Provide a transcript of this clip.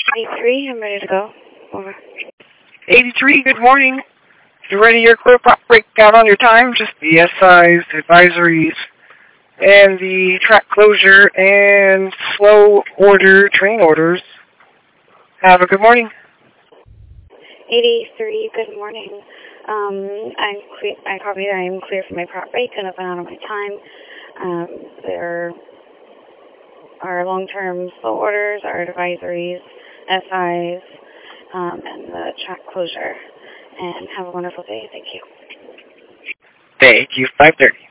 83, I'm ready to go. Over. 83, good morning. You ready your clear prop breakdown on your time? Just the SIs, advisories, and the track closure and slow order train orders. Have a good morning. 83, good morning. I copy that I'm clear for my prop break and I've been out of my time. There are long-term slow orders, our advisories, SIs, and the track closure. And have a wonderful day. Thank you. Thank you. 5:30.